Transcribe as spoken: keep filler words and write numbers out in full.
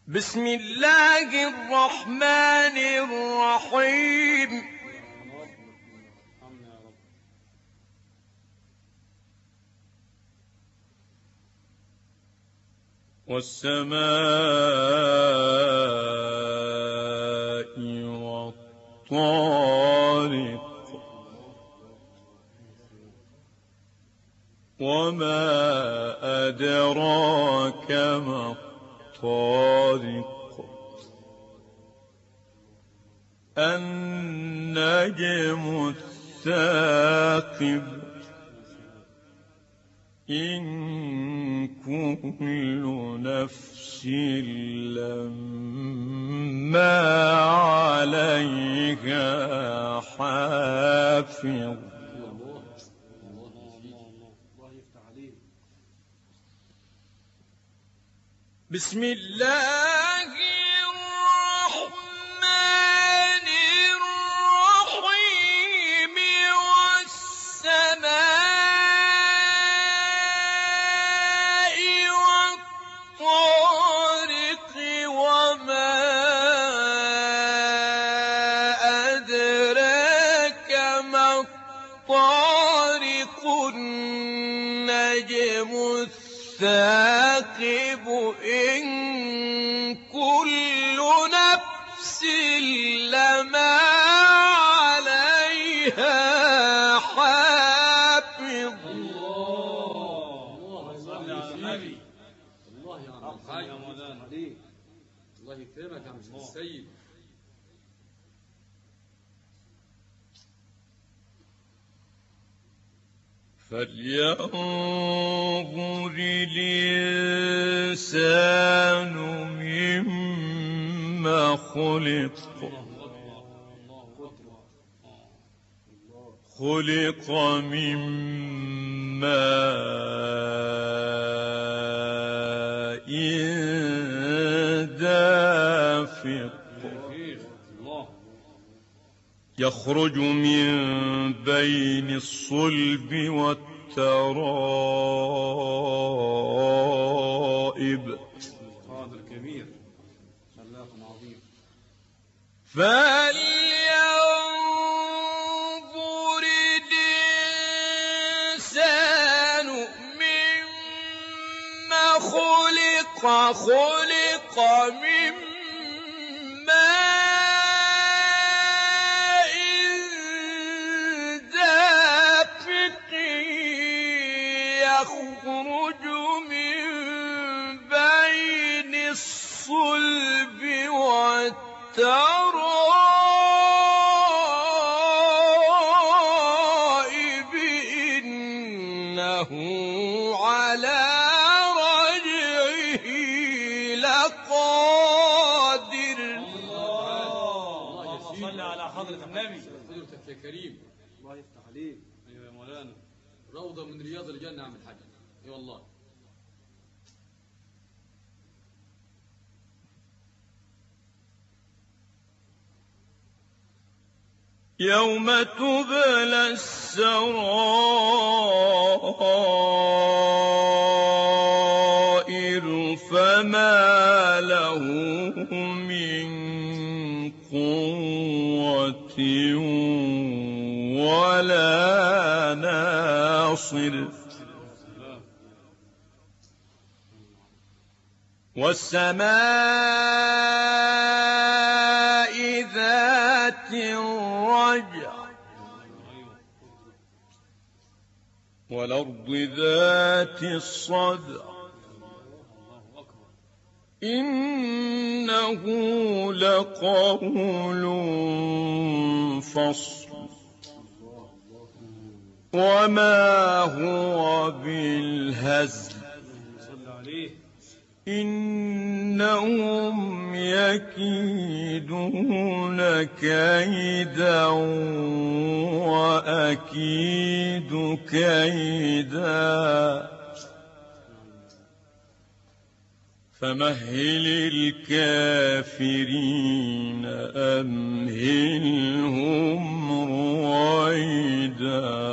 بسم الله الرحمن الرحيم. والسماء والطارق وما أدراك ما الطارق النجم الثاقب إن كل نفس لما عليها حافظ. بسم الله الرحمن الرحيم. والسماء والطارق وما أدراك ما الطارق النجم الثاقب إن كل نفس لما عليها حافظ. الله صل على النبي. الله يا عم الحاج يا مولانا، الله يكرمك يا عم السيد. فلينظر الإنسان مما خلق. خلق من ماء دافق يخرج من بين الصلب والترائب. فلينظر الإنسان مما خلق. خلق من يخرج من بين الصلب والترائب إنه على رجعه لقادر. الله صل على حضرة النبي. حضرتك يا كريم، الله يفتح عليك. ايوه يا مولانا، روضة من رياض الجنة يا عم الحاج. اي والله. يوم تبلى السرائر فما له من قوة ولا ناصر. والسماء ذات الرجع والأرض ذات الصدع إنه لقول فصل وما هو بالهزل. إنهم يكيدون كيدا وأكيد كيدا فمهل الكافرين أمهلهم رويدا.